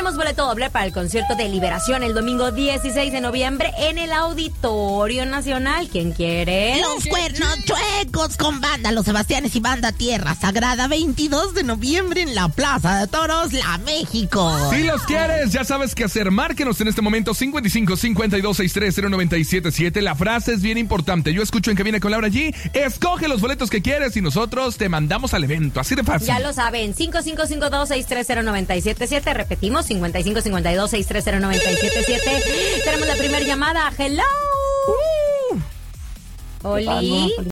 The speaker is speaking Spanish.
tenemos boleto doble para el concierto de Liberación el domingo 16 de noviembre en el Auditorio Nacional. ¿Quién quiere? Los Cuernos Chuecos con banda Los Sebastianes y banda Tierra Sagrada, 22 de noviembre en la Plaza de Toros, La México. Si los quieres, ya sabes qué hacer. Márquenos en este momento 55 52 63 0977. La frase es bien importante. Yo escucho en Cabina con Laura G. Escoge los boletos que quieres y nosotros te mandamos al evento. Así de fácil. Ya lo saben, 5552-630-977. Repetimos, 5552-630-977. Tenemos la primera llamada. Hello. Oli.